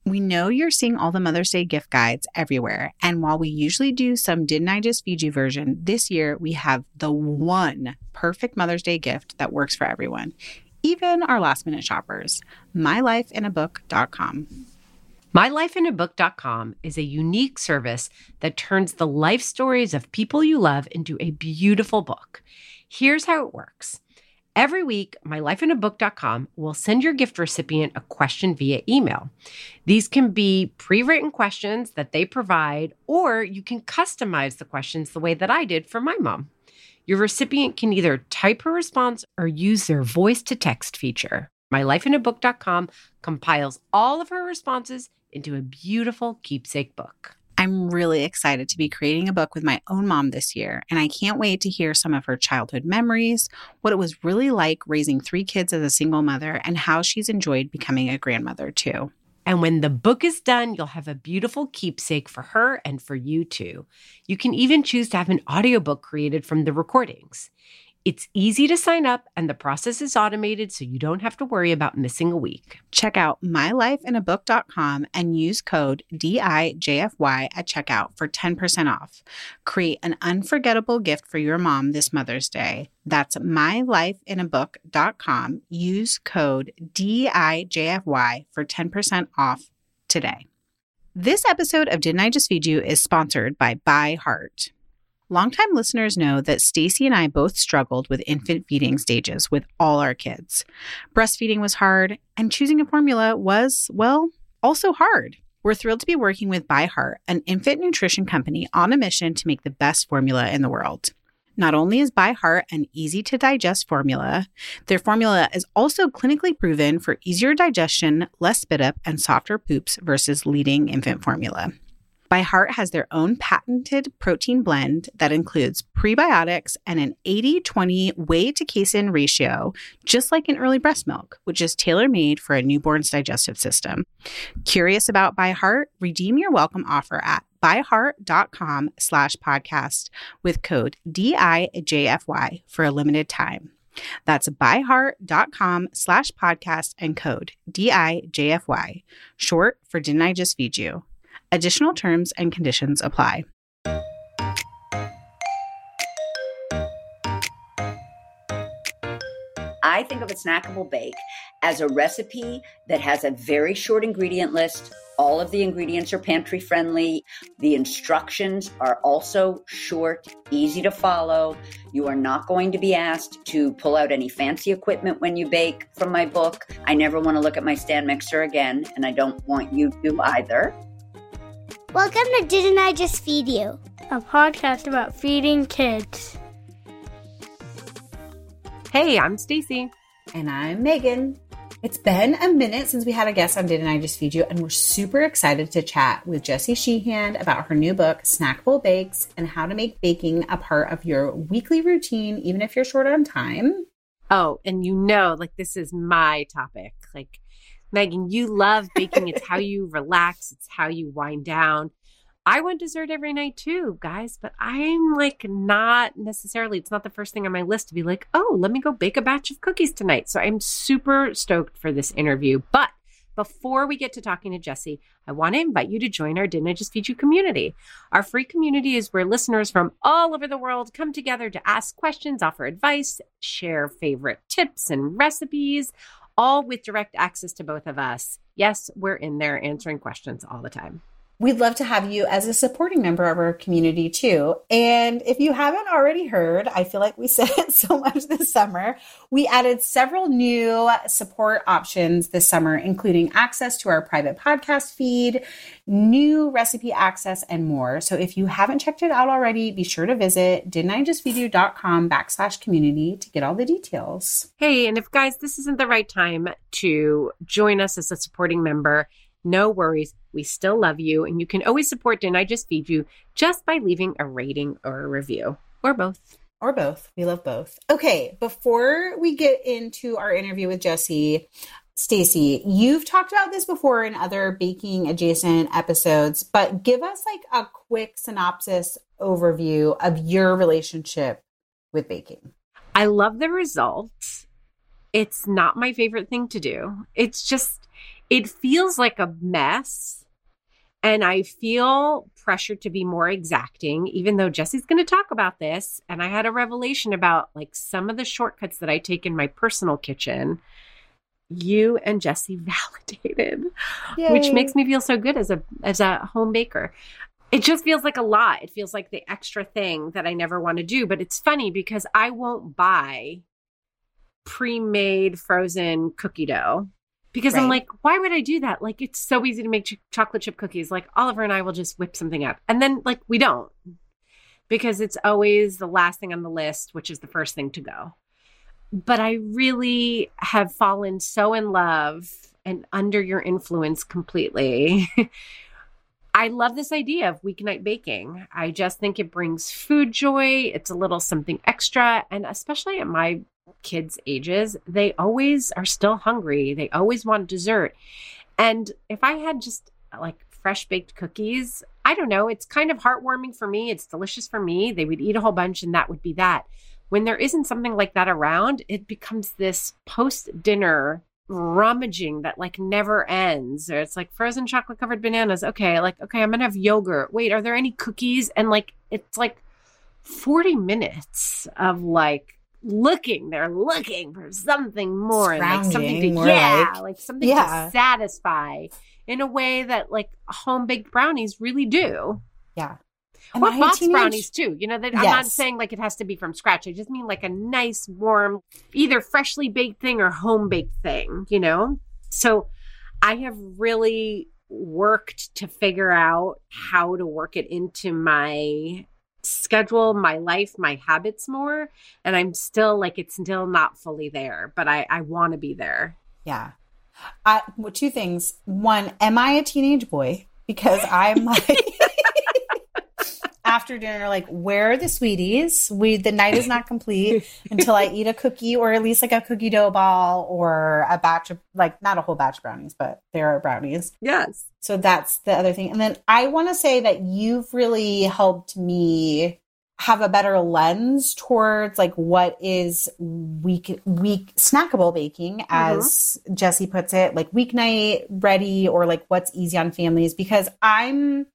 We know you're seeing all the Mother's Day gift guides everywhere. And while we usually do some Didn't I Just Feed You version, this year we have the one perfect Mother's Day gift that works for everyone, even our last minute shoppers. MyLifeInABook.com. MyLifeInABook.com is a unique service that turns the life stories of people you love into a beautiful book. Here's how it works. Every week, MyLifeInABook.com will send your gift recipient a question via email. These can be pre-written questions that they provide, or you can customize the questions the way that I did for my mom. Your recipient can either type her response or use their voice-to-text feature. MyLifeInABook.com compiles all of her responses into a beautiful keepsake book. I'm really excited to be creating a book with my own mom this year, and I can't wait to hear some of her childhood memories, what it was really like raising 3 kids as a single mother, and how she's enjoyed becoming a grandmother too. And when the book is done, you'll have a beautiful keepsake for her and for you too. You can even choose to have an audiobook created from the recordings. It's easy to sign up, and the process is automated, so you don't have to worry about missing a week. Check out MyLifeInABook.com and use code DIJFY at checkout for 10% off. Create an unforgettable gift for your mom this Mother's Day. That's MyLifeInABook.com. Use code DIJFY for 10% off today. This episode of Didn't I Just Feed You is sponsored by ByHeart. Longtime listeners know that Stacy and I both struggled with infant feeding stages with all our kids. Breastfeeding was hard, and choosing a formula was, well, also hard. We're thrilled to be working with ByHeart, an infant nutrition company on a mission to make the best formula in the world. Not only is ByHeart an easy-to-digest formula, their formula is also clinically proven for easier digestion, less spit-up, and softer poops versus leading infant formula. ByHeart has their own patented protein blend that includes prebiotics and an 80-20 whey to casein ratio, just like in early breast milk, which is tailor-made for a newborn's digestive system. Curious about ByHeart? Redeem your welcome offer at byheart.com/podcast with code DIJFY for a limited time. That's byheart.com/podcast and code DIJFY, short for Didn't I Just Feed You? Additional terms and conditions apply. I think of a snackable bake as a recipe that has a very short ingredient list. All of the ingredients are pantry friendly. The instructions are also short, easy to follow. You are not going to be asked to pull out any fancy equipment when you bake from my book. I never want to look at my stand mixer again, and I don't want you to either. Welcome to Didn't I Just Feed You? A podcast about feeding kids. Hey, I'm Stacy. And I'm Megan. It's been a minute since we had a guest on Didn't I Just Feed You, and we're super excited to chat with Jessie Sheehan about her new book, Snackable Bakes, and how to make baking a part of your weekly routine, even if you're short on time. Oh, and you know, this is my topic. Megan, you love baking. It's how you relax. It's how you wind down. I want dessert every night too, guys, but I'm not necessarily, it's not the first thing on my list to be oh, let me go bake a batch of cookies tonight. So I'm super stoked for this interview. But before we get to talking to Jessie, I want to invite you to join our Didn't I Just Feed You community. Our free community is where listeners from all over the world come together to ask questions, offer advice, share favorite tips and recipes, all with direct access to both of us. Yes, we're in there answering questions all the time. We'd love to have you as a supporting member of our community too. And if you haven't already heard, I feel like we said it so much this summer, we added several new support options this summer, including access to our private podcast feed, new recipe access, and more. So if you haven't checked it out already, be sure to visit didn'tijustfeedyou.com/community to get all the details. Hey, and if guys, this isn't the right time to join us as a supporting member, no worries. We still love you. And you can always support Didn't I Just Feed You just by leaving a rating or a review, or both. Or both. We love both. Okay, before we get into our interview with Jessie, Stacy, you've talked about this before in other baking adjacent episodes, but give us a quick synopsis overview of your relationship with baking. I love the results. It's not my favorite thing to do. It feels like a mess. And I feel pressured to be more exacting, even though Jesse's going to talk about this. And I had a revelation about like some of the shortcuts that I take in my personal kitchen. You and Jesse validated, Yay. Which makes me feel so good as a home baker. It just feels like a lot. It feels like the extra thing that I never want to do. But it's funny because I won't buy pre-made frozen cookie dough. Because I'm like, why would I do that? Like, it's so easy to make chocolate chip cookies. Like, Oliver and I will just whip something up. And then, like, we don't. Because it's always the last thing on the list, which is the first thing to go. But I really have fallen so in love and under your influence completely. I love this idea of weeknight baking. I just think it brings food joy. It's a little something extra. And especially at my kids' ages, they always are still hungry. They always want dessert. And if I had just like fresh baked cookies, I don't know, it's kind of heartwarming for me. It's delicious for me. They would eat a whole bunch and that would be that. When there isn't something like that around, it becomes this post-dinner rummaging that like never ends. Or it's like frozen chocolate covered bananas. Okay, I'm going to have yogurt. Wait, are there any cookies? And like, it's like 40 minutes of like, they're looking for something more, like something to, something to satisfy in a way that like home baked brownies really do. Yeah. Or box brownies too. You know, that I'm not saying like it has to be from scratch. I just mean like a nice, warm, either freshly baked thing or home baked thing, you know? So I have really worked to figure out how to work it into my schedule, my life, my habits more. And I'm still like, it's still not fully there, but I want to be there. Yeah. Well, two things. One, am I a teenage boy? Because I'm like, after dinner, like, where are the sweeties? The night is not complete until I eat a cookie or at least like a cookie dough ball or a batch of, like, not a whole batch of brownies, but there are brownies. Yes. So that's the other thing. And then I want to say that you've really helped me have a better lens towards like what is week snackable baking, as Jessie puts it, like weeknight ready or like what's easy on families, because I'm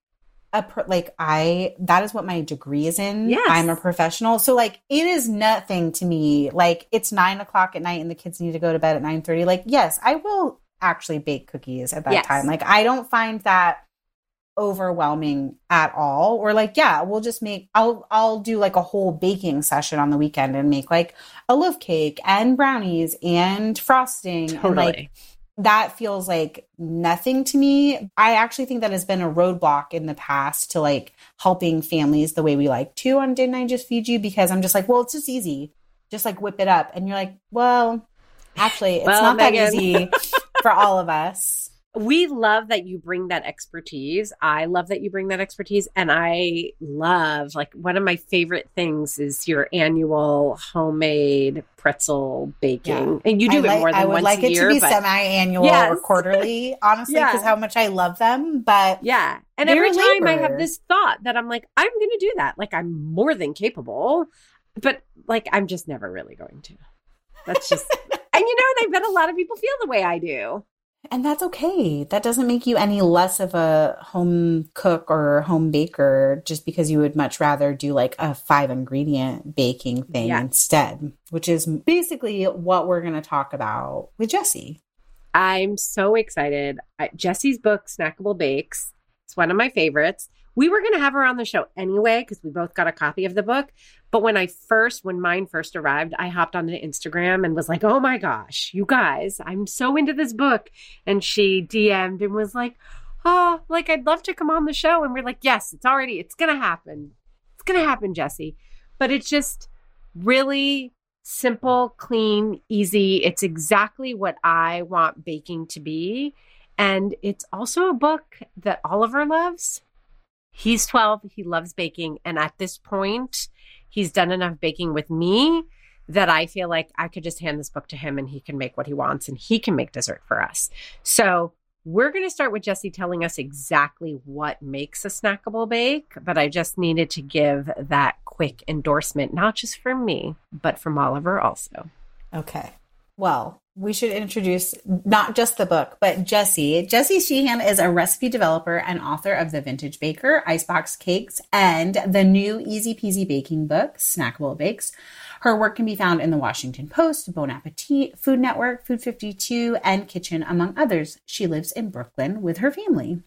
that is what my degree is in. Yes. I'm a professional. So like, it is nothing to me. Like it's 9:00 at night and the kids need to go to bed at 9:30. Like, yes, I will actually bake cookies at that time. Like, I don't find that overwhelming at all. Or like, yeah, we'll just I'll do like a whole baking session on the weekend and make like a loaf cake and brownies and frosting. Totally. And like, that feels like nothing to me. I actually think that has been a roadblock in the past to like helping families the way we like to on Didn't I Just Feed You? Because I'm just like, well, it's just easy. Just like whip it up. And you're like, well, actually, it's not Megan, that easy for all of us. We love that you bring that expertise. I love that you bring that expertise. And I love, like, one of my favorite things is your annual homemade pretzel baking. Yeah. And you do it more than once a year. I would like it to be semi-annual or quarterly, honestly, because how much I love them. But yeah. And every time I have this thought that I'm like, I'm going to do that. Like, I'm more than capable. But, like, I'm just never really going to. That's just... And, you know, and I bet a lot of people feel the way I do. And that's okay. That doesn't make you any less of a home cook or home baker just because you would much rather do like a 5-ingredient baking thing instead, which is basically what we're going to talk about with Jessie. I'm so excited. Jessie's book, Snackable Bakes, it's one of my favorites. We were going to have her on the show anyway because we both got a copy of the book. But when mine first arrived, I hopped onto Instagram and was like, oh my gosh, you guys, I'm so into this book. And she DM'd and was like, oh, like, I'd love to come on the show. And we're like, yes, it's going to happen. It's going to happen, Jessie. But it's just really simple, clean, easy. It's exactly what I want baking to be. And it's also a book that Oliver loves. He's 12. He loves baking. And at this point, he's done enough baking with me that I feel like I could just hand this book to him and he can make what he wants and he can make dessert for us. So we're going to start with Jessie telling us exactly what makes a snackable bake. But I just needed to give that quick endorsement, not just from me, but from Oliver also. Okay. Well, we should introduce not just the book, but Jessie. Jessie Sheehan is a recipe developer and author of The Vintage Baker, Icebox Cakes, and the new Easy Peasy Baking book, Snackable Bakes. Her work can be found in the Washington Post, Bon Appetit, Food Network, Food 52, and Kitchen, among others. She lives in Brooklyn with her family.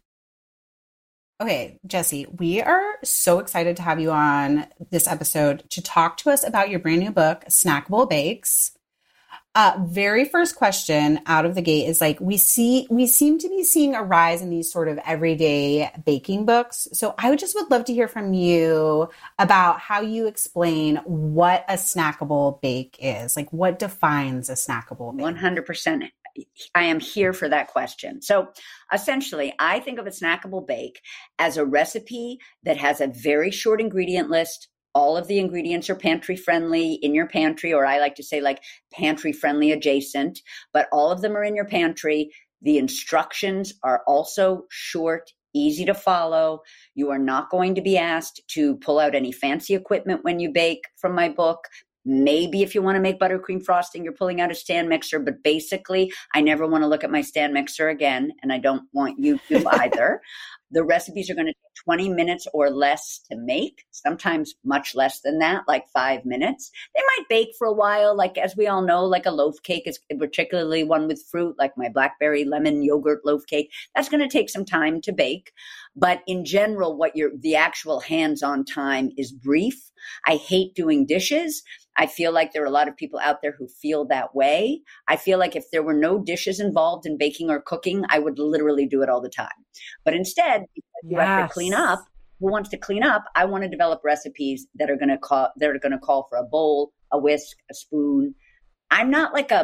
Okay, Jessie, we are so excited to have you on this episode to talk to us about your brand new book, Snackable Bakes. Very first question out of the gate is like, we seem to be seeing a rise in these sort of everyday baking books. So I would love to hear from you about how you explain what a snackable bake is. Like, what defines a snackable bake? 100%. I am here for that question. So essentially, I think of a snackable bake as a recipe that has a very short ingredient list. All of the ingredients are pantry friendly in your pantry, or I like to say like pantry friendly adjacent, but all of them are in your pantry. The instructions are also short, easy to follow. You are not going to be asked to pull out any fancy equipment when you bake from my book. Maybe if you want to make buttercream frosting, you're pulling out a stand mixer, but basically I never want to look at my stand mixer again, and I don't want you to either. The recipes are going to take 20 minutes or less to make, sometimes much less than that, like 5 minutes. They might bake for a while, like as we all know, like a loaf cake is particularly one with fruit, like my blackberry lemon yogurt loaf cake. That's going to take some time to bake. But in general, the actual hands-on time is brief. I hate doing dishes. I feel like there are a lot of people out there who feel that way. I feel like if there were no dishes involved in baking or cooking, I would literally do it all the time. But instead, because you have to clean up, who wants to clean up? I want to develop recipes that are going to call for a bowl, a whisk, a spoon. I'm not like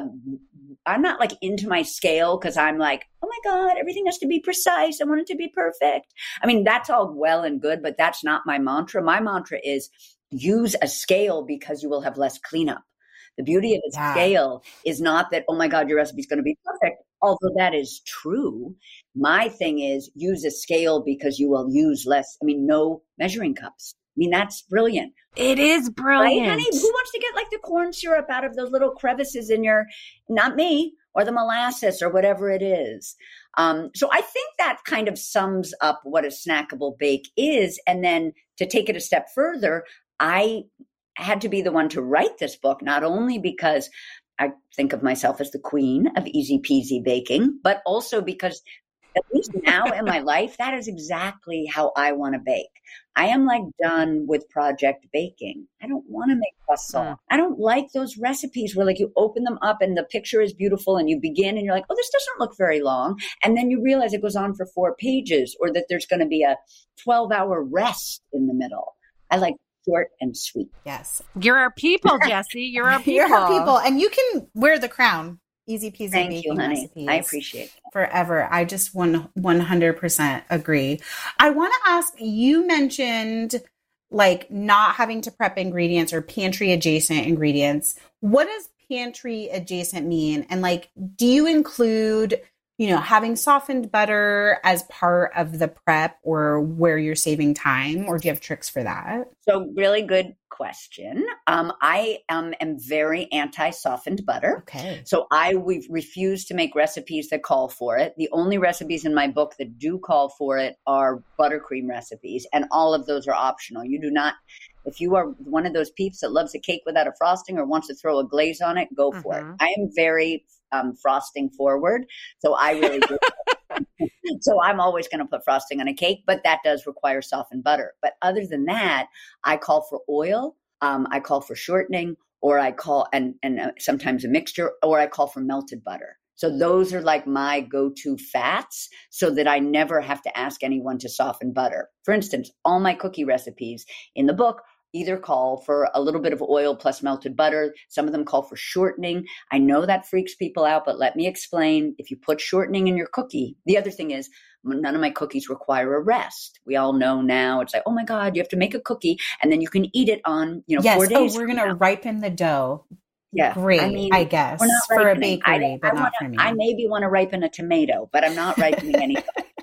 into my scale because I'm like, oh my God, everything has to be precise. I want it to be perfect. I mean, that's all well and good, but that's not my mantra. My mantra is use a scale because you will have less cleanup. The beauty of a scale is not that, oh my God, your recipe is going to be perfect, although that is true. My thing is use a scale because you will use less. I mean, no measuring cups. I mean, that's brilliant. It is brilliant. Right, honey? Who wants to get like the corn syrup out of those little crevices in not me, or the molasses or whatever it is. So I think that kind of sums up what a snackable bake is. And then to take it a step further, I had to be the one to write this book, not only because I think of myself as the queen of easy peasy baking, but also because at least now in my life, that is exactly how I want to bake. I am like done with project baking. I don't want to make croissant. I don't like those recipes where like you open them up and the picture is beautiful and you begin and you're like, oh, this doesn't look very long. And then you realize it goes on for 4 pages, or that there's going to be a 12-hour rest in the middle. I like short and sweet. Yes. You're our people, Jessie. You're our people. You're our people. And you can wear the crown. Easy peasy Thank baking you, honey. recipes. I appreciate it. Forever. I just 100% agree. I want to ask, you mentioned like not having to prep ingredients or pantry adjacent ingredients. What does pantry adjacent mean? And like, do you include, having softened butter as part of the prep, or where you're saving time, or do you have tricks for that? So really good question. I am very anti-softened butter. Okay. So we've refused to make recipes that call for it. The only recipes in my book that do call for it are buttercream recipes, and all of those are optional. You do not, if you are one of those peeps that loves a cake without a frosting or wants to throw a glaze on it, go for it. I am very frosting forward. So I really do. So I'm always going to put frosting on a cake, but that does require softened butter. But other than that, I call for oil. I call for shortening, or I call, and sometimes a mixture, or I call for melted butter. So those are like my go-to fats, so that I never have to ask anyone to soften butter. For instance, all my cookie recipes in the book either call for a little bit of oil plus melted butter. Some of them call for shortening. I know that freaks people out, but let me explain. If you put shortening in your cookie, the other thing is none of my cookies require a rest. We all know now it's like, oh my God, you have to make a cookie and then you can eat it on, 4 days. Oh, we're going to ripen the dough. Yeah. Great, I guess, for a bakery, but not for me. I maybe want to ripen a tomato, but I'm not ripening anything.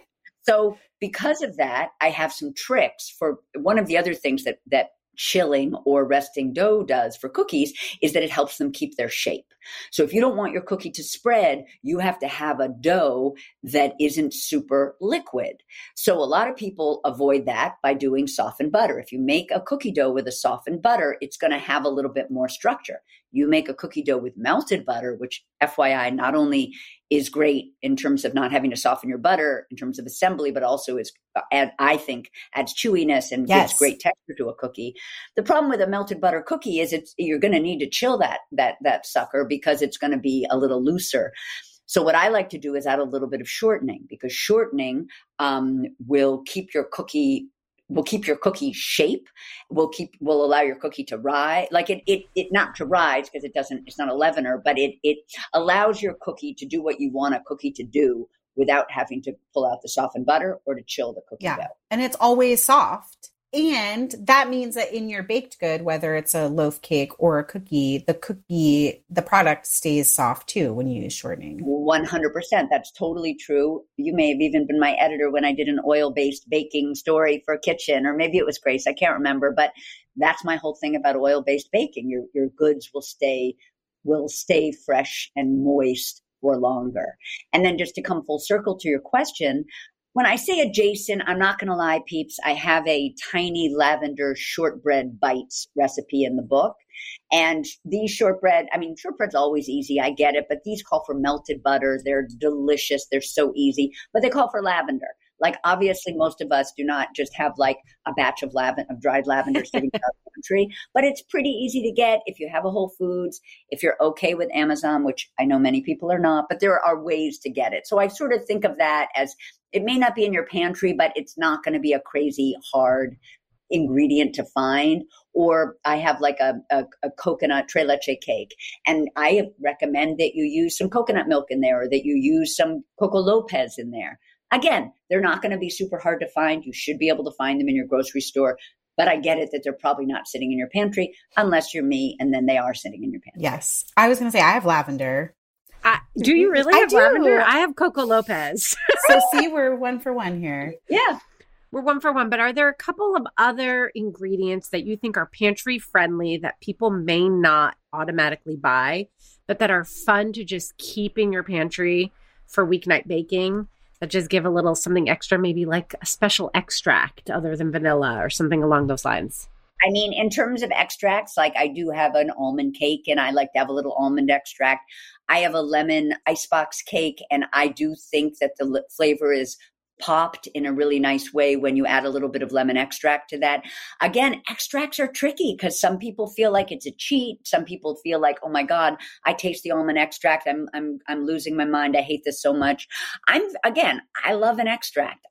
So because of that, I have some tricks for one of the other things that chilling or resting dough does for cookies is that it helps them keep their shape. So if you don't want your cookie to spread, you have to have a dough that isn't super liquid. So a lot of people avoid that by doing softened butter. If you make a cookie dough with a softened butter, it's going to have a little bit more structure. You make a cookie dough with melted butter, which FYI not only is great in terms of not having to soften your butter in terms of assembly, but also is, I think, adds chewiness and gives great texture to a cookie. The problem with a melted butter cookie is you're going to need to chill that sucker because it's going to be a little looser. So what I like to do is add a little bit of shortening, because shortening will keep your cookie shape, will allow your cookie to rise, like it not to rise because it's not a leavener, but it allows your cookie to do what you want a cookie to do without having to pull out the softened butter or to chill the cookie dough. And it's always soft. And that means that in your baked good, whether it's a loaf cake or a cookie, the product stays soft too when you use shortening. 100%. That's totally true. You may have even been my editor when I did an oil-based baking story for Kitchen, or maybe it was Grace. I can't remember, but that's my whole thing about oil-based baking. Your goods will stay fresh and moist for longer. And then just to come full circle to your question, when I say adjacent, I'm not going to lie, peeps. I have a tiny lavender shortbread bites recipe in the book. And these shortbread's always easy. I get it. But these call for melted butter. They're delicious. They're so easy. But they call for lavender. Like, obviously, most of us do not just have like a batch of dried lavender sitting in our pantry. But it's pretty easy to get if you have a Whole Foods, if you're okay with Amazon, which I know many people are not. But there are ways to get it. So I sort of think of that as, it may not be in your pantry, but it's not going to be a crazy hard ingredient to find. Or I have like a coconut tres leche cake, and I recommend that you use some coconut milk in there, or that you use some Coco Lopez in there. Again, they're not going to be super hard to find. You should be able to find them in your grocery store. But I get it that they're probably not sitting in your pantry unless you're me, and then they are sitting in your pantry. Yes. I was going to say, I have lavender. Do you really have lavender? I have Coco Lopez. So see, we're 1 for 1 here. Yeah. We're 1 for 1. But are there a couple of other ingredients that you think are pantry friendly that people may not automatically buy, but that are fun to just keep in your pantry for weeknight baking, that just give a little something extra, maybe like a special extract other than vanilla or something along those lines? I mean, in terms of extracts, like I do have an almond cake, and I like to have a little almond extract. I have a lemon icebox cake, and I do think that the flavor is popped in a really nice way when you add a little bit of lemon extract to that. Again, extracts are tricky because some people feel like it's a cheat. Some people feel like, oh my God, I taste the almond extract. I'm losing my mind. I hate this so much. I love an extract.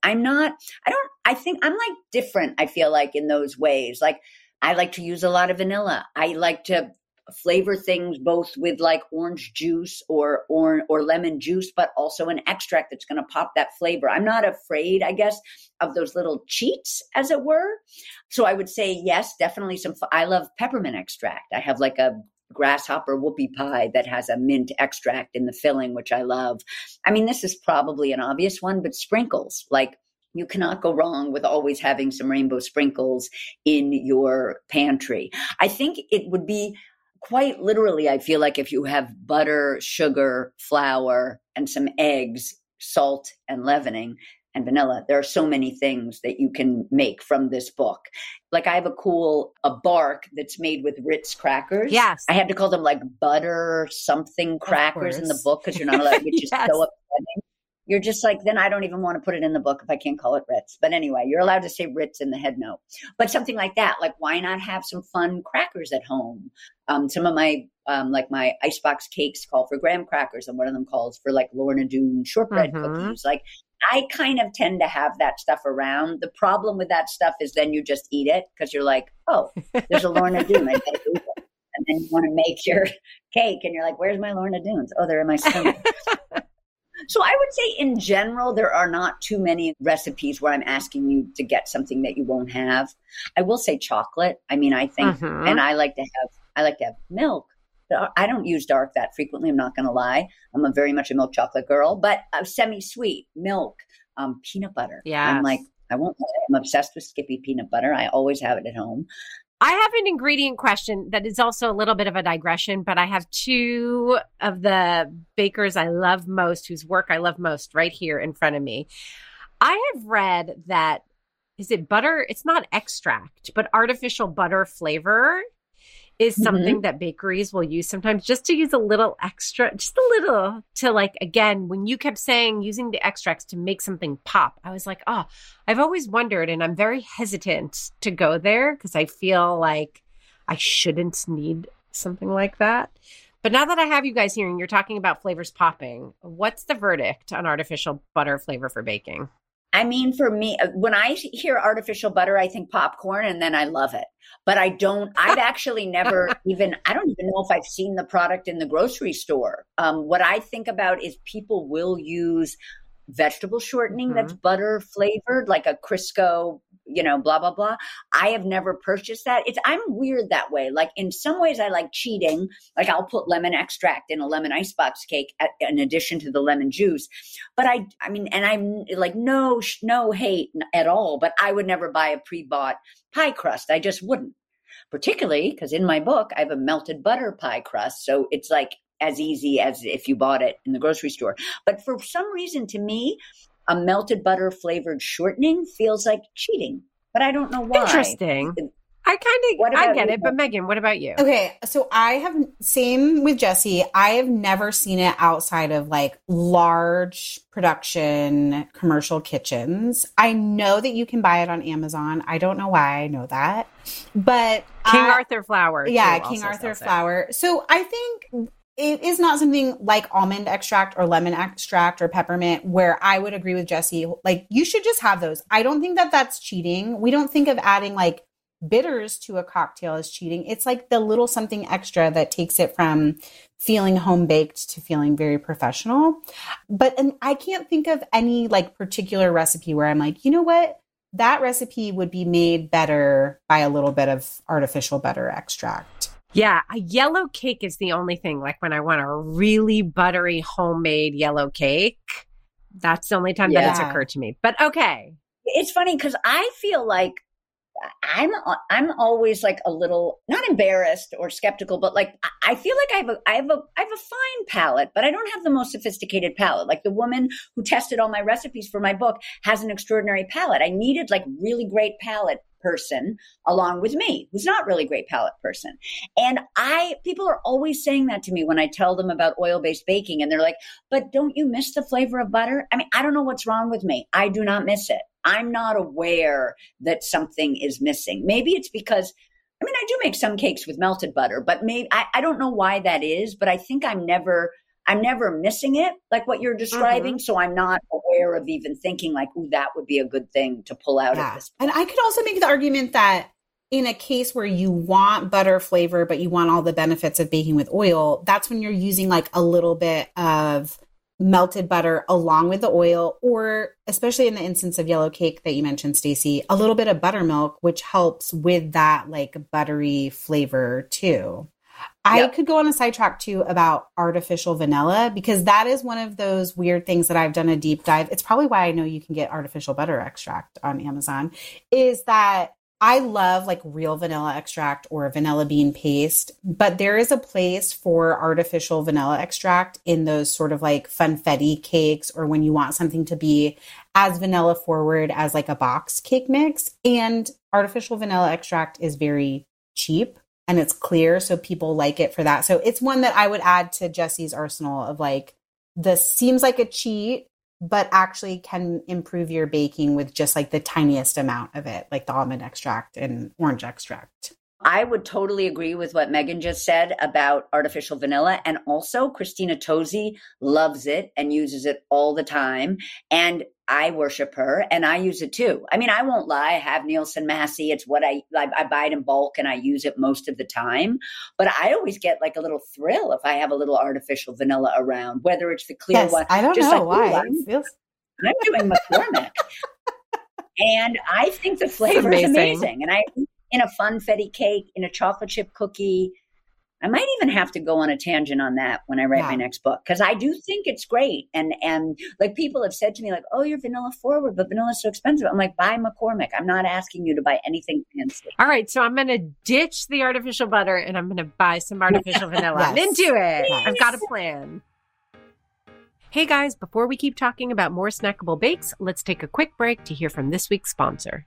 I think I'm like different. I feel like in those ways, like I like to use a lot of vanilla. I like to flavor things both with like orange juice or lemon juice, but also an extract that's going to pop that flavor. I'm not afraid, I guess, of those little cheats, as it were. So I would say, yes, definitely I love peppermint extract. I have like a grasshopper whoopie pie that has a mint extract in the filling, which I love. I mean, this is probably an obvious one, but sprinkles, like, you cannot go wrong with always having some rainbow sprinkles in your pantry. I think it would be quite literally, I feel like if you have butter, sugar, flour, and some eggs, salt, and leavening, and vanilla, there are so many things that you can make from this book. Like I have a bark that's made with Ritz crackers. Yes. I had to call them like butter something crackers in the book because you're not allowed, which is so upsetting. You're just like, then I don't even want to put it in the book if I can't call it Ritz. But anyway, you're allowed to say Ritz in the head note. But something like that, like why not have some fun crackers at home? Some of my, like my icebox cakes call for graham crackers, and one of them calls for like Lorna Doone shortbread cookies. Like I kind of tend to have that stuff around. The problem with that stuff is then you just eat it because you're like, oh, there's a Lorna Doone. I better eat it. And then you want to make your cake and you're like, where's my Lorna Doones? Oh, they're in my stomach. So I would say in general, there are not too many recipes where I'm asking you to get something that you won't have. I will say chocolate. I mean, I think, and I like to have milk. I don't use dark that frequently. I'm not going to lie. I'm very much a milk chocolate girl, but semi-sweet milk, peanut butter. Yeah. I'm like, I won't lie. I'm obsessed with Skippy peanut butter. I always have it at home. I have an ingredient question that is also a little bit of a digression, but I have two of the bakers I love most, whose work I love most, right here in front of me. I have read that, is it butter? It's not extract, but artificial butter flavor is something that bakeries will use sometimes, just to use a little extra, just a little, to like, again, when you kept saying using the extracts to make something pop, I was like, oh, I've always wondered, and I'm very hesitant to go there because I feel like I shouldn't need something like that. But now that I have you guys here and you're talking about flavors popping, what's the verdict on artificial butter flavor for baking? I mean, for me, when I hear artificial butter, I think popcorn, and then I love it. But I've actually never I don't even know if I've seen the product in the grocery store. What I think about is people will use vegetable shortening that's butter flavored, like a Crisco, blah, blah, blah. I have never purchased that. I'm weird that way. Like in some ways I like cheating. Like I'll put lemon extract in a lemon icebox cake in addition to the lemon juice. But I mean, and I'm like, no hate at all, but I would never buy a pre-bought pie crust. I just wouldn't. Particularly because in my book, I have a melted butter pie crust. So it's like as easy as if you bought it in the grocery store. But for some reason, to me, a melted butter flavored shortening feels like cheating, but I don't know why. Interesting. I get it. But Megan, what about you? Okay. So same with Jessie. I have never seen it outside of like large production commercial kitchens. I know that you can buy it on Amazon. I don't know why I know that, but King Arthur flour. Yeah. King Arthur flour. So I think it is not something like almond extract or lemon extract or peppermint where I would agree with Jessie. Like you should just have those. I don't think that that's cheating. We don't think of adding like bitters to a cocktail as cheating. It's like the little something extra that takes it from feeling home baked to feeling very professional. And I can't think of any like particular recipe where I'm like, you know what? That recipe would be made better by a little bit of artificial butter extract. Yeah, a yellow cake is the only thing. Like when I want a really buttery homemade yellow cake, that's the only time that it's occurred to me. But okay. It's funny because I feel like I'm always like a little not embarrassed or skeptical, but like I feel like I have a fine palate, but I don't have the most sophisticated palate. Like the woman who tested all my recipes for my book has an extraordinary palate. I needed like really great palate person along with me who's not really great palate person. And people are always saying that to me when I tell them about oil-based baking, and they're like, but don't you miss the flavor of butter? I mean, I don't know what's wrong with me. I do not miss it. I'm not aware that something is missing. Maybe it's because, I mean, I do make some cakes with melted butter, but maybe I don't know why that is, but I think I'm never missing it like what you're describing. So I'm not aware of even thinking like, ooh, that would be a good thing to pull out at this point. And I could also make the argument that in a case where you want butter flavor, but you want all the benefits of baking with oil, that's when you're using like a little bit of melted butter along with the oil, or especially in the instance of yellow cake that you mentioned, Stacey, a little bit of buttermilk, which helps with that like buttery flavor too. I could go on a sidetrack too about artificial vanilla, because that is one of those weird things that I've done a deep dive. It's probably why I know you can get artificial butter extract on Amazon, is that I love like real vanilla extract or vanilla bean paste, but there is a place for artificial vanilla extract in those sort of like funfetti cakes, or when you want something to be as vanilla forward as like a box cake mix. And artificial vanilla extract is very cheap and it's clear, so people like it for that. So it's one that I would add to Jessie's arsenal of like, this seems like a cheat, but actually can improve your baking with just like the tiniest amount of it, like the almond extract and orange extract. I would totally agree with what Megan just said about artificial vanilla. And also Christina Tosi loves it and uses it all the time. And I worship her and I use it too. I mean, I won't lie. I have Nielsen Massey. It's what I buy it in bulk and I use it most of the time. But I always get like a little thrill if I have a little artificial vanilla around, whether it's the clear one. I don't know why. I'm doing McCormick. And I think the flavor is amazing. And in a funfetti cake, in a chocolate chip cookie. I might even have to go on a tangent on that when I write my next book, because I do think it's great. And like people have said to me, like, oh, you're vanilla forward, but vanilla's so expensive. I'm like, buy McCormick. I'm not asking you to buy anything fancy. All right. So I'm going to ditch the artificial butter and I'm going to buy some artificial vanilla. I'm into it. Yes. I've got a plan. Hey guys, before we keep talking about more snackable bakes, let's take a quick break to hear from this week's sponsor.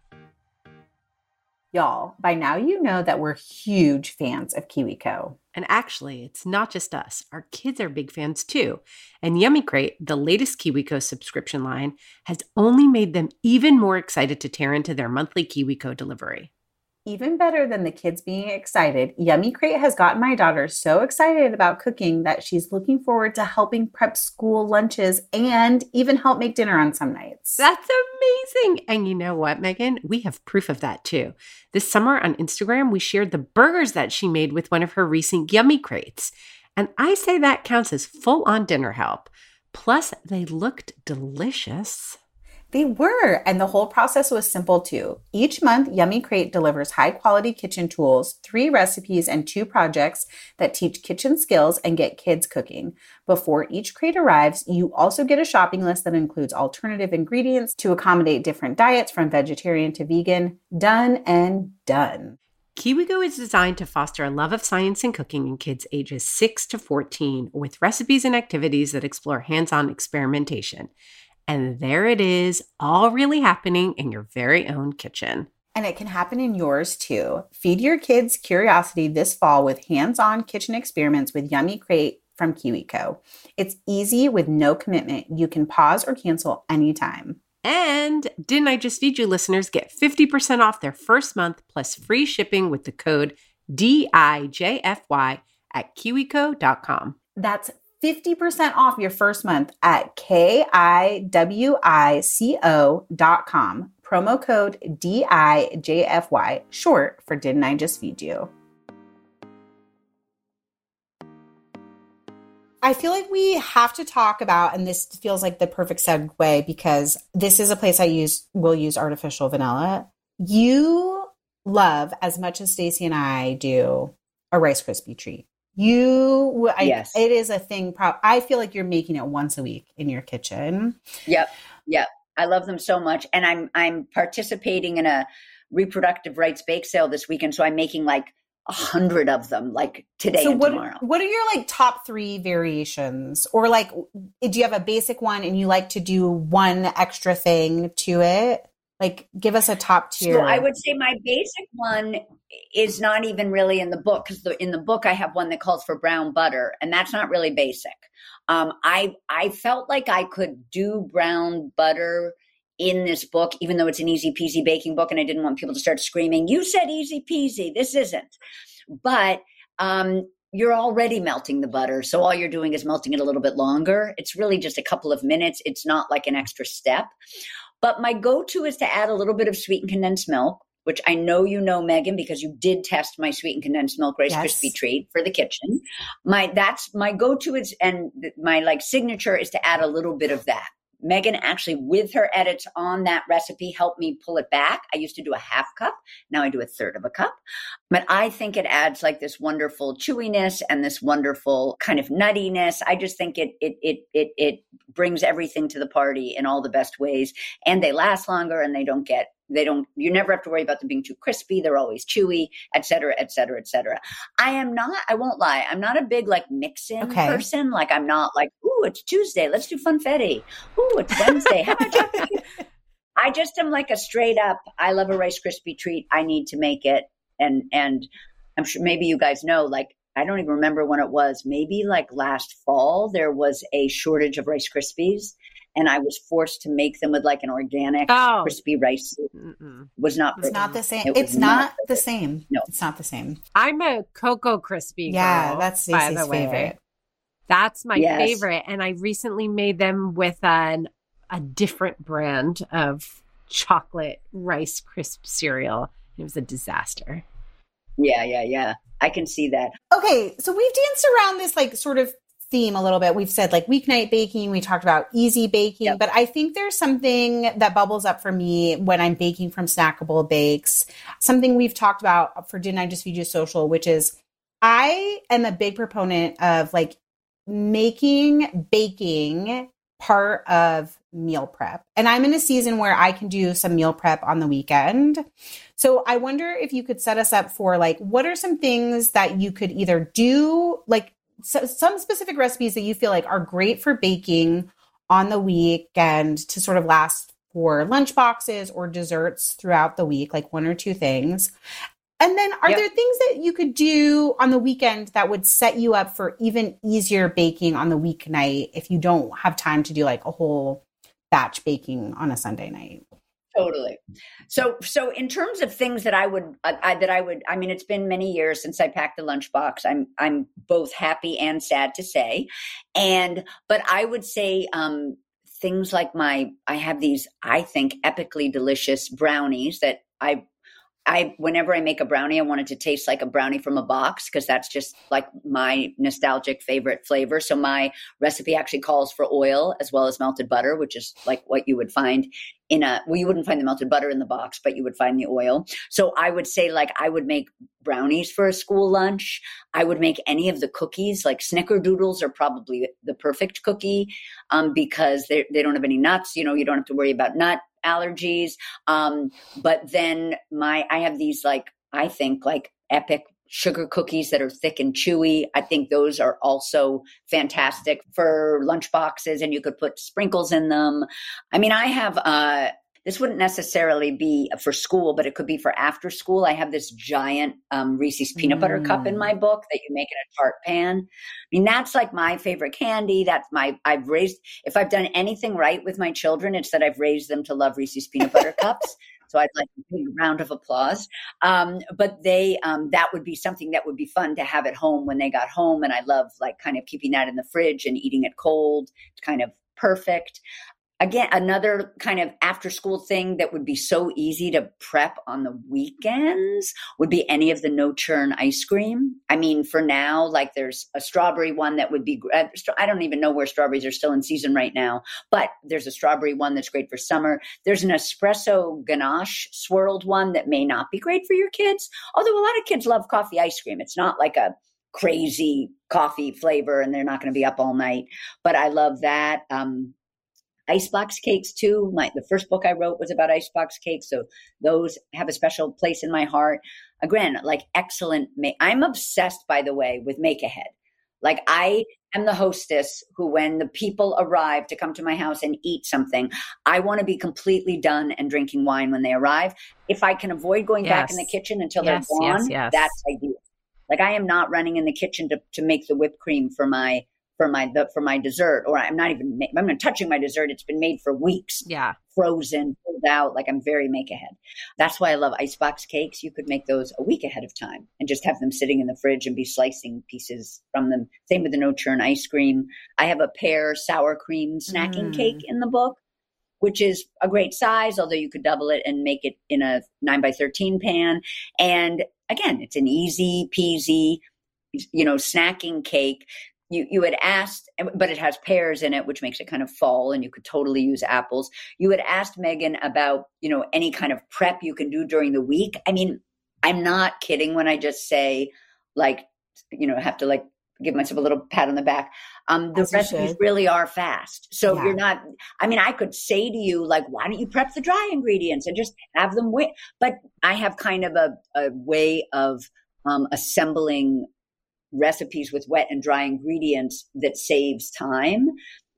Y'all, by now you know that we're huge fans of KiwiCo. And actually, it's not just us. Our kids are big fans too. And Yummy Crate, the latest KiwiCo subscription line, has only made them even more excited to tear into their monthly KiwiCo delivery. Even better than the kids being excited, Yummy Crate has gotten my daughter so excited about cooking that she's looking forward to helping prep school lunches and even help make dinner on some nights. That's amazing. And you know what, Megan? We have proof of that too. This summer on Instagram, we shared the burgers that she made with one of her recent Yummy Crates. And I say that counts as full-on dinner help. Plus, they looked delicious. They were, and the whole process was simple too. Each month, Yummy Crate delivers high-quality kitchen tools, 3 recipes, and 2 projects that teach kitchen skills and get kids cooking. Before each crate arrives, you also get a shopping list that includes alternative ingredients to accommodate different diets from vegetarian to vegan. Done and done. KiwiCo is designed to foster a love of science and cooking in kids ages 6 to 14 with recipes and activities that explore hands-on experimentation. And there it is, all really happening in your very own kitchen. And it can happen in yours too. Feed your kids' curiosity this fall with hands-on kitchen experiments with Yummy Crate from KiwiCo. It's easy with no commitment. You can pause or cancel anytime. And Didn't I Just Feed You listeners get 50% off their first month plus free shipping with the code DIJFY at kiwico.com. That's 50% off your first month at kiwico.com. Promo code DIJFY, short for Didn't I Just Feed You? I feel like we have to talk about, and this feels like the perfect segue because this is a place will use artificial vanilla. You love, as much as Stacey and I do, a Rice Krispie treat. Yes. It is a thing. I feel like you're making it once a week in your kitchen. Yep. I love them so much. And I'm participating in a reproductive rights bake sale this weekend. So I'm making like 100 of them, like today and tomorrow. What are your like top 3 variations? Or like, do you have a basic one and you like to do one extra thing to it? Like, give us a top tier. So I would say my basic one is not even really in the book, because in the book I have one that calls for brown butter, and that's not really basic. I felt like I could do brown butter in this book, even though it's an easy peasy baking book, and I didn't want people to start screaming, "You said easy peasy, this isn't." But you're already melting the butter, so all you're doing is melting it a little bit longer. It's really just a couple of minutes. It's not like an extra step. But my go-to is to add a little bit of sweetened condensed milk, which I know you know, Megan, because you did test my sweetened condensed milk Rice Krispie treat for the kitchen. That's my go-to is, and my like signature is to add a little bit of that. Megan actually, with her edits on that recipe, helped me pull it back. I used to do a half cup. Now I do a third of a cup. But I think it adds like this wonderful chewiness and this wonderful kind of nuttiness. I just think it brings everything to the party in all the best ways. And they last longer, and you never have to worry about them being too crispy. They're always chewy, et cetera, et cetera, et cetera. I won't lie. I'm not a big like mix-in person. Like I'm not like, ooh, it's Tuesday. Let's do funfetti. Ooh, it's Wednesday. How about chocolate? I just am like a straight up, I love a Rice Krispie treat. I need to make it. And I'm sure maybe you guys know, like, I don't even remember when it was. Maybe like last fall, there was a shortage of Rice Krispies. And I was forced to make them with like an organic crispy rice. Was not. It's not the same. It's not the same. No, it's not the same. I'm a Cocoa Krispie girl. Yeah, that's Stacey's favorite. That's my favorite. And I recently made them with a different brand of chocolate Rice Crisp cereal. It was a disaster. Yeah. I can see that. Okay, so we've danced around this like sort of theme a little bit. We've said like weeknight baking. We talked about easy baking, but I think there's something that bubbles up for me when I'm baking from Snackable Bakes. Something we've talked about for Didn't I Just Feed You Social, which is I am a big proponent of like making baking part of meal prep. And I'm in a season where I can do some meal prep on the weekend. So I wonder if you could set us up for like, what are some things that you could either do, like some specific recipes that you feel like are great for baking on the weekend to sort of last for lunch boxes or desserts throughout the week, like one or two things. And then are there things that you could do on the weekend that would set you up for even easier baking on the weeknight if you don't have time to do like a whole batch baking on a Sunday night? Totally. So in terms of things that I would, I mean, it's been many years since I packed a lunchbox. I'm both happy and sad to say. But I would say, things like I have these, I think, epically delicious brownies that whenever I make a brownie, I want it to taste like a brownie from a box because that's just like my nostalgic favorite flavor. So my recipe actually calls for oil as well as melted butter, which is like what you would find you wouldn't find the melted butter in the box, but you would find the oil. So I would say like I would make brownies for a school lunch. I would make any of the cookies, like Snickerdoodles are probably the perfect cookie because they don't have any nuts. You don't have to worry about nut allergies. But then I have these like, I think like epic sugar cookies that are thick and chewy. I think those are also fantastic for lunch boxes and you could put sprinkles in them. I mean, I have, this wouldn't necessarily be for school, but it could be for after school. I have this giant Reese's peanut butter cup in my book that you make in a tart pan. I mean, that's like my favorite candy. If I've done anything right with my children, it's that I've raised them to love Reese's peanut butter cups. So I'd like a big round of applause. But that would be something that would be fun to have at home when they got home. And I love like kind of keeping that in the fridge and eating it cold. It's kind of perfect. Again, another kind of after school thing that would be so easy to prep on the weekends would be any of the no churn ice cream. I mean, for now, like there's a strawberry one that would be, I don't even know where strawberries are still in season right now, but there's a strawberry one that's great for summer. There's an espresso ganache swirled one that may not be great for your kids. Although a lot of kids love coffee ice cream. It's not like a crazy coffee flavor and they're not going to be up all night, but I love that. Icebox cakes too. The first book I wrote was about icebox cakes. So those have a special place in my heart. Again, like excellent. I'm obsessed, by the way, with Make Ahead. Like I am the hostess who, when the people arrive to come to my house and eat something, I want to be completely done and drinking wine when they arrive. If I can avoid going back in the kitchen until they're gone, that's ideal. Like I am not running in the kitchen to make the whipped cream for my dessert, or I'm not touching my dessert. It's been made for weeks. Yeah. Frozen, pulled out. Like I'm very make ahead. That's why I love icebox cakes. You could make those a week ahead of time and just have them sitting in the fridge and be slicing pieces from them. Same with the no churn ice cream. I have a pear sour cream snacking cake in the book, which is a great size, although you could double it and make it in a 9x13 pan. And again, it's an easy peasy, snacking cake. You had asked, but it has pears in it, which makes it kind of fall, and you could totally use apples. You had asked Megan about, any kind of prep you can do during the week. I mean, I'm not kidding when I just say, like, have to like give myself a little pat on the back. The recipes really are fast. So you're not, I could say to you, like, why don't you prep the dry ingredients and just have them wait? But I have kind of a way of assembling recipes with wet and dry ingredients that saves time.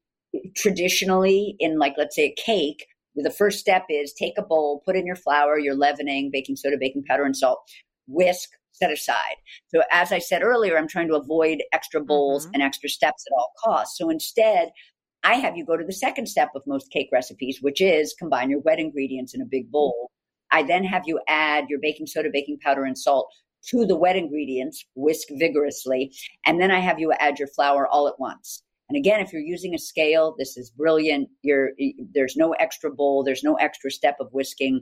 Traditionally, in like, let's say a cake, the first step is take a bowl, put in your flour, your leavening, baking soda, baking powder, and salt, whisk, set aside. So as I said earlier, I'm trying to avoid extra bowls and extra steps at all costs. So instead, I have you go to the second step of most cake recipes, which is combine your wet ingredients in a big bowl. I then have you add your baking soda, baking powder, and salt to the wet ingredients, whisk vigorously, and then I have you add your flour all at once. And again, if you're using a scale, this is brilliant. There's no extra bowl, there's no extra step of whisking.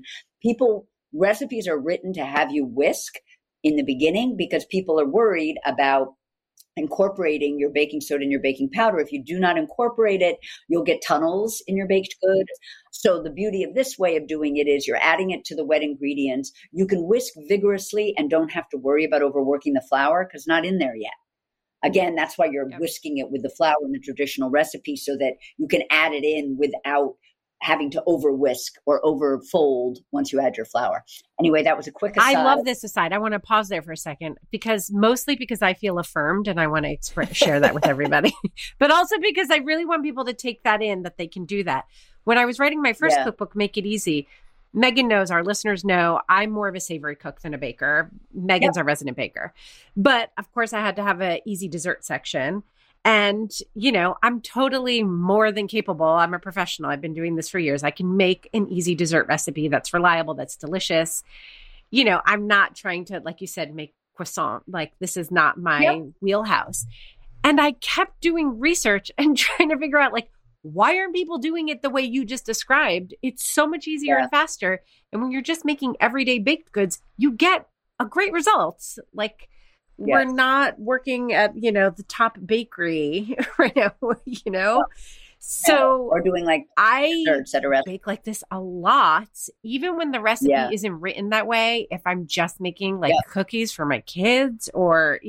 Recipes are written to have you whisk in the beginning because people are worried about incorporating your baking soda and your baking powder. If you do not incorporate it, you'll get tunnels in your baked good. So the beauty of this way of doing it is you're adding it to the wet ingredients. You can whisk vigorously and don't have to worry about overworking the flour because it's not in there yet. Again, that's why you're whisking it with the flour in the traditional recipe so that you can add it in without having to over whisk or over fold once you add your flour. Anyway, that was a quick aside. I love this aside. I want to pause there for a second mostly because I feel affirmed and I want to share that with everybody, but also because I really want people to take that in, that they can do that. When I was writing my first cookbook, Make It Easy, Megan knows, our listeners know, I'm more of a savory cook than a baker. Megan's our resident baker. But of course I had to have an easy dessert section. And, I'm totally more than capable. I'm a professional. I've been doing this for years. I can make an easy dessert recipe that's reliable, that's delicious. I'm not trying to, like you said, make croissant. Like, this is not my wheelhouse. And I kept doing research and trying to figure out, like, why aren't people doing it the way you just described? It's so much easier and faster. And when you're just making everyday baked goods, you get a great results. Like, we're not working at, the top bakery right now, So or doing like I bake like this a lot, even when the recipe isn't written that way. If I'm just making like cookies for my kids or,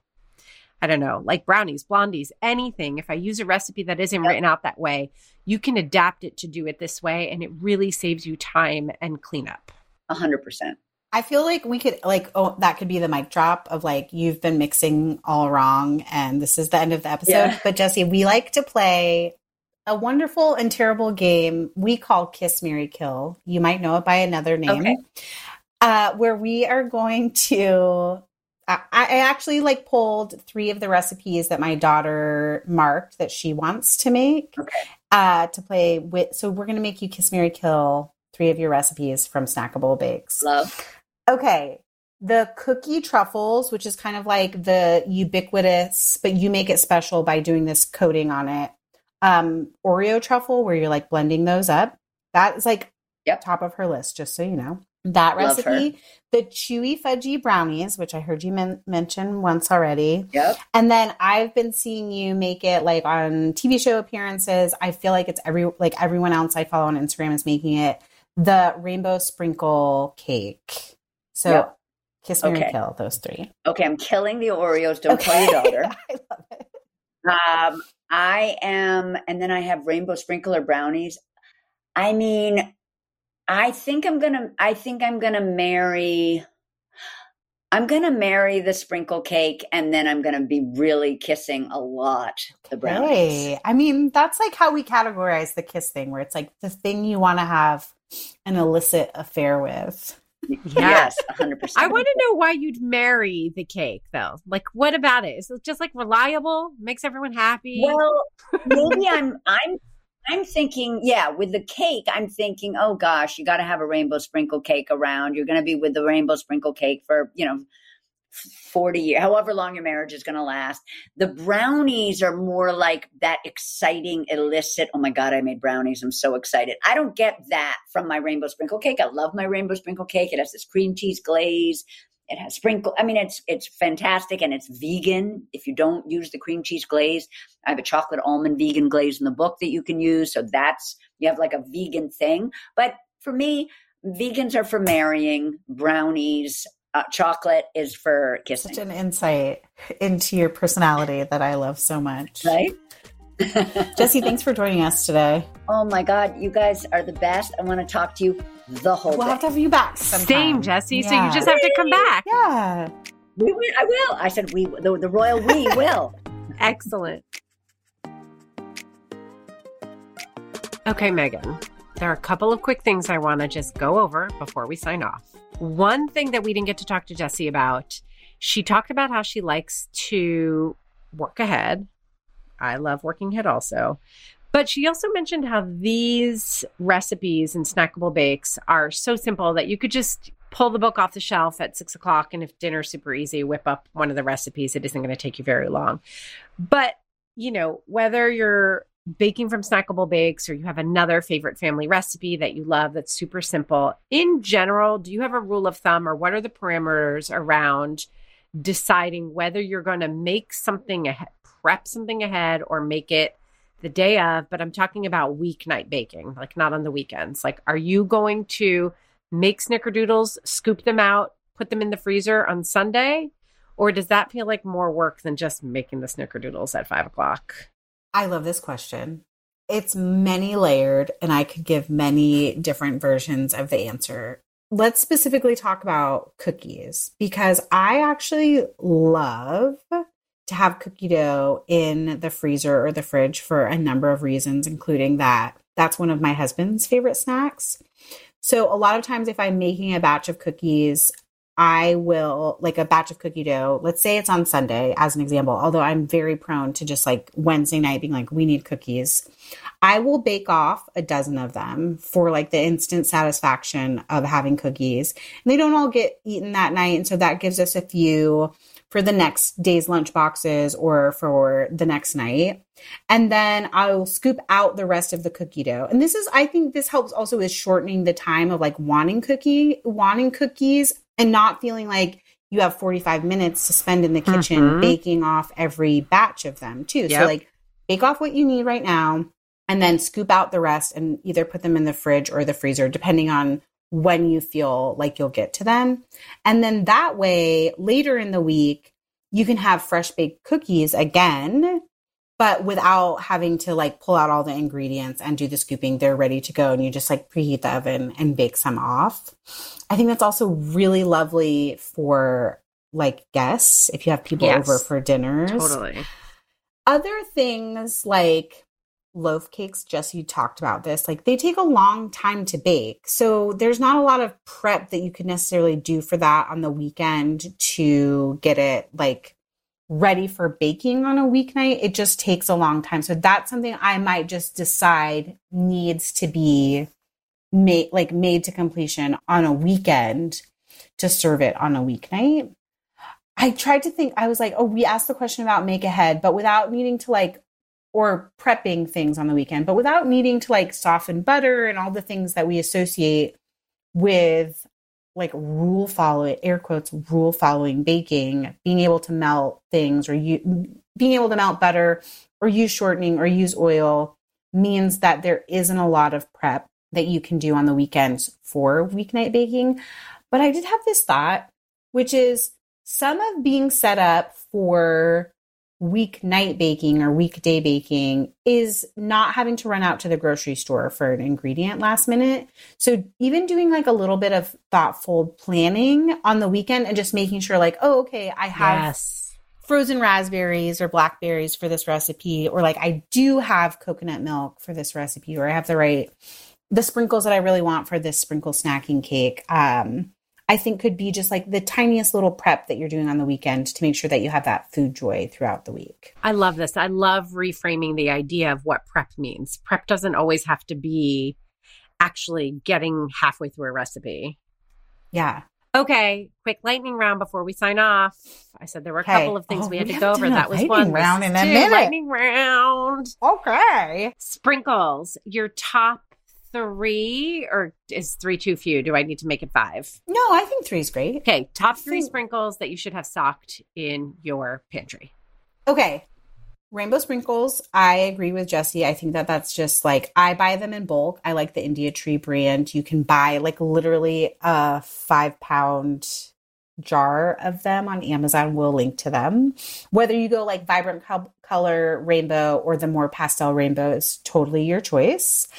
I don't know, like brownies, blondies, anything. If I use a recipe that isn't written out that way, you can adapt it to do it this way. And it really saves you time and cleanup. 100%. I feel like we could that could be the mic drop of like, you've been mixing all wrong and this is the end of the episode. Yeah. But Jessie, we like to play a wonderful and terrible game we call Kiss, Marry, Kill. You might know it by another name. Where we are going to, I actually pulled 3 of the recipes that my daughter marked that she wants to make to play with. So we're going to make you Kiss, Marry, Kill 3 of your recipes from Snackable Bakes. Love. Okay. The cookie truffles, which is kind of like the ubiquitous, but you make it special by doing this coating on it. Oreo truffle, where you're like blending those up. That is like top of her list, just so you know. That recipe. The chewy fudgy brownies, which I heard you mention once already. Yep. And then I've been seeing you make it like on TV show appearances. I feel like it's everyone else I follow on Instagram is making it. The rainbow sprinkle cake. So Kiss, Marry, Kill, those 3. Okay, I'm killing the Oreos. Don't tell your daughter. I love it. I am, and then I have rainbow sprinkler brownies. I mean, I think I'm gonna marry the sprinkle cake, and then I'm gonna be really kissing a lot the brownies. Hey, I mean, that's like how we categorize the kiss thing, where it's like the thing you want to have an illicit affair with. Yes, 100%. I want to know why you'd marry the cake, though. Like, what about it? Is it just like reliable? Makes everyone happy? Well, maybe I'm thinking, with the cake, I'm thinking, oh gosh, you got to have a rainbow sprinkle cake around. You're going to be with the rainbow sprinkle cake for, 40 years, however long your marriage is going to last. The brownies are more like that exciting, illicit, oh my God, I made brownies. I'm so excited. I don't get that from my rainbow sprinkle cake. I love my rainbow sprinkle cake. It has this cream cheese glaze. It has sprinkle. I mean, it's fantastic and it's vegan. If you don't use the cream cheese glaze, I have a chocolate almond vegan glaze in the book that you can use. So you have like a vegan thing. But for me, vegans are for marrying, brownies. Chocolate is for kissing. Such an insight into your personality that I love so much. Right? Jessie, thanks for joining us today. Oh my God, you guys are the best. I want to talk to you the whole day. We'll have to have you back sometime. Same, Jessie. Yeah. So you just have to come back. Yeah. I will. I said we, the royal we will. Excellent. Okay, Megan. There are a couple of quick things I want to just go over before we sign off. One thing that we didn't get to talk to Jessie about, she talked about how she likes to work ahead. I love working ahead also. But she also mentioned how these recipes and Snackable Bakes are so simple that you could just pull the book off the shelf at 6 o'clock. And if dinner's super easy, whip up one of the recipes. It isn't going to take you very long. But, whether you're baking from Snackable Bakes or you have another favorite family recipe that you love that's super simple, in general, do you have a rule of thumb or what are the parameters around deciding whether you're going to make something ahead, prep something ahead, or make it the day of. But I'm talking about weeknight baking, like not on the weekends. Like, are you going to make snickerdoodles, scoop them out, put them in the freezer on Sunday? Or does that feel like more work than just making the snickerdoodles at 5 o'clock? I love this question. It's many layered, and I could give many different versions of the answer. Let's specifically talk about cookies, because I actually love to have cookie dough in the freezer or the fridge for a number of reasons, including that that's one of my husband's favorite snacks. So a lot of times if I'm making a batch of cookies, I will, like a batch of cookie dough, let's say it's on Sunday as an example, although I'm very prone to just like Wednesday night being like, we need cookies. I will bake off a dozen of them for like the instant satisfaction of having cookies. And they don't all get eaten that night. And so that gives us a few for the next day's lunch boxes or for the next night. And then I'll scoop out the rest of the cookie dough. And I think this helps also with shortening the time of like wanting cookies and not feeling like you have 45 minutes to spend in the kitchen baking off every batch of them too. Yep. So like bake off what you need right now and then scoop out the rest and either put them in the fridge or the freezer, depending on when you feel like you'll get to them. And then that way, later in the week, you can have fresh baked cookies again, but without having to like pull out all the ingredients and do the scooping. They're ready to go and you just like preheat the oven and bake some off. I think that's also really lovely for like guests if you have people over for dinners. Totally. Other things like loaf cakes, Jesse talked about this, like they take a long time to bake. So there's not a lot of prep that you could necessarily do for that on the weekend to get it like ready for baking on a weeknight. It just takes a long time. So that's something I might just decide needs to be made to completion on a weekend to serve it on a weeknight. I tried to think, I was like, oh, we asked the question about make ahead, but without needing to like, or prepping things on the weekend, but without needing to like soften butter and all the things that we associate with like air quotes, rule following baking, being able to melt things or being able to melt butter or use shortening or use oil means that there isn't a lot of prep that you can do on the weekends for weeknight baking. But I did have this thought, which is some of being set up for weeknight baking or weekday baking is not having to run out to the grocery store for an ingredient last minute. So even doing like a little bit of thoughtful planning on the weekend and just making sure like, oh, okay, I have frozen raspberries or blackberries for this recipe, or like I do have coconut milk for this recipe, or I have the sprinkles that I really want for this sprinkle snacking cake. I think could be just like the tiniest little prep that you're doing on the weekend to make sure that you have that food joy throughout the week. I love this. I love reframing the idea of what prep means. Prep doesn't always have to be actually getting halfway through a recipe. Yeah. Okay, quick lightning round before we sign off. I said there were a couple of things we had to go over. That was one. Round in a minute. Lightning round. Okay. Sprinkles. Your top 3, or is 3 too few? Do I need to make it 5? No, I think 3 is great. Okay, top 3 sprinkles that you should have stocked in your pantry. Okay. Rainbow sprinkles. I agree with Jesse. I think that that's just like, I buy them in bulk. I like the India Tree brand. You can buy like literally a 5-pound jar of them on Amazon. We'll link to them. Whether you go like vibrant color rainbow or the more pastel rainbow is totally your choice.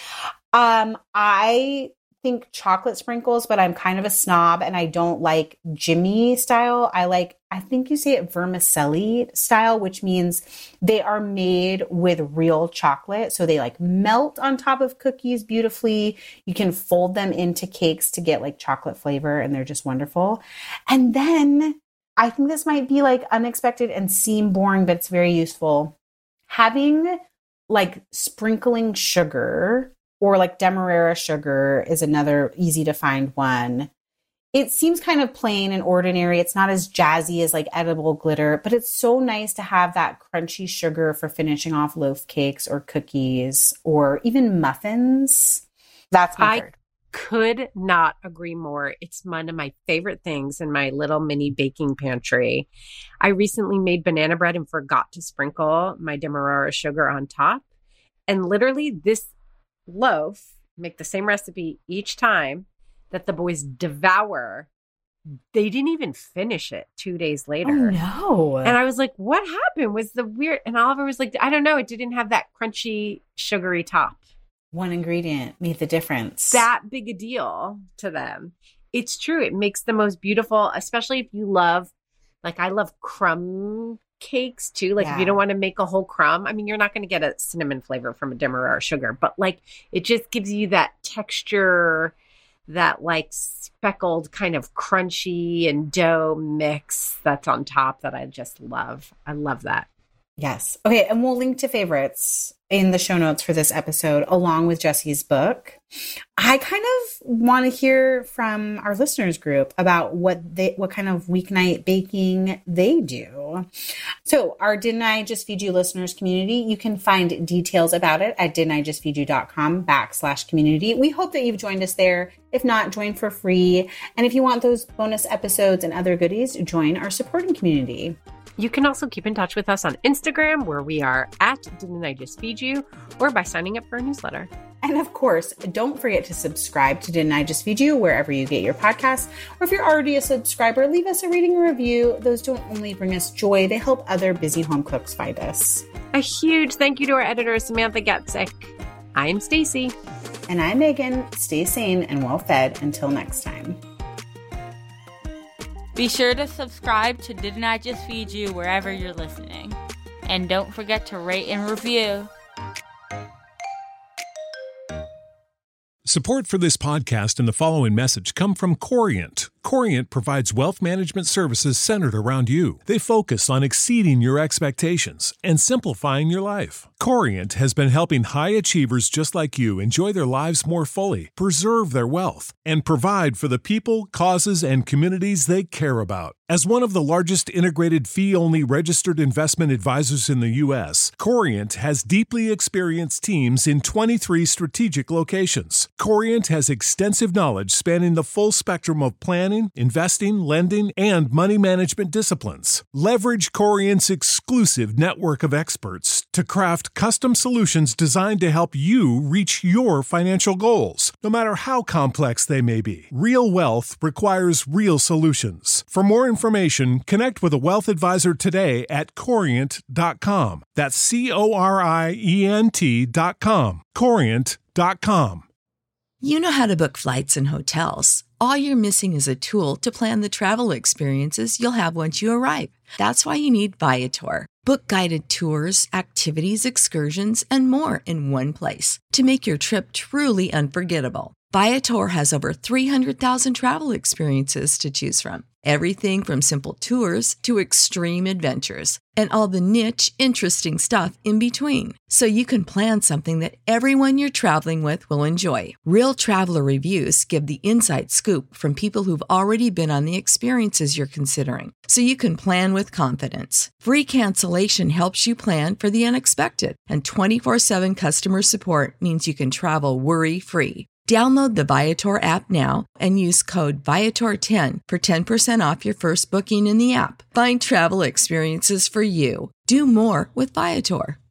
I think chocolate sprinkles, but I'm kind of a snob and I don't like Jimmy style. I think you say it vermicelli style, which means they are made with real chocolate. So they like melt on top of cookies beautifully. You can fold them into cakes to get like chocolate flavor and they're just wonderful. And then I think this might be like unexpected and seem boring, but it's very useful. Having like sprinkling sugar or like Demerara sugar is another easy to find one. It seems kind of plain and ordinary. It's not as jazzy as like edible glitter, but it's so nice to have that crunchy sugar for finishing off loaf cakes or cookies or even muffins. That's my third. Could not agree more. It's one of my favorite things in my little mini baking pantry. I recently made banana bread and forgot to sprinkle my Demerara sugar on top. And literally this loaf, make the same recipe each time, that the boys devour. They didn't even finish it 2 days later. Oh, no. And I was like, what happened? Was the weird? And Oliver was like, I don't know. It didn't have that crunchy, sugary top. One ingredient made the difference. That big a deal to them. It's true. It makes the most beautiful, especially if you love, like I love crumb cakes too. Like if you don't want to make a whole crumb, I mean, you're not going to get a cinnamon flavor from a Demerara sugar, but like it just gives you that texture, that like speckled kind of crunchy and dough mix that's on top that I just love. I love that. Yes. Okay. And we'll link to favorites in the show notes for this episode, along with Jesse's book. I kind of want to hear from our listeners group about what kind of weeknight baking they do. So our Didn't I Just Feed You listeners community, you can find details about it at didn'tijustfeedyou.com/community. We hope that you've joined us there. If not, join for free. And if you want those bonus episodes and other goodies, join our supporting community. You can also keep in touch with us on Instagram, where we are at Didn't I Just Feed You, or by signing up for a newsletter. And of course, don't forget to subscribe to Didn't I Just Feed You wherever you get your podcasts. Or if you're already a subscriber, leave us a rating and review. Those don't only bring us joy, they help other busy home cooks find us. A huge thank you to our editor, Samantha Gatzik. I am Stacy. And I'm Megan. Stay sane and well fed until next time. Be sure to subscribe to Didn't I Just Feed You wherever you're listening. And don't forget to rate and review. Support for this podcast and the following message come from Corient. Corient provides wealth management services centered around you. They focus on exceeding your expectations and simplifying your life. Corient has been helping high achievers just like you enjoy their lives more fully, preserve their wealth, and provide for the people, causes, and communities they care about. As one of the largest integrated fee-only registered investment advisors in the U.S., Corient has deeply experienced teams in 23 strategic locations. Corient has extensive knowledge spanning the full spectrum of planning, investing, lending, and money management disciplines. Leverage Corient's exclusive network of experts to craft custom solutions designed to help you reach your financial goals, no matter how complex they may be. Real wealth requires real solutions. For more information, connect with a wealth advisor today at Corient.com. That's Corient.com. Corient.com. You know how to book flights and hotels. All you're missing is a tool to plan the travel experiences you'll have once you arrive. That's why you need Viator. Book guided tours, activities, excursions, and more in one place to make your trip truly unforgettable. Viator has over 300,000 travel experiences to choose from. Everything from simple tours to extreme adventures and all the niche, interesting stuff in between. So you can plan something that everyone you're traveling with will enjoy. Real traveler reviews give the inside scoop from people who've already been on the experiences you're considering. So you can plan with confidence. Free cancellation helps you plan for the unexpected. And 24/7 customer support means you can travel worry-free. Download the Viator app now and use code Viator10 for 10% off your first booking in the app. Find travel experiences for you. Do more with Viator.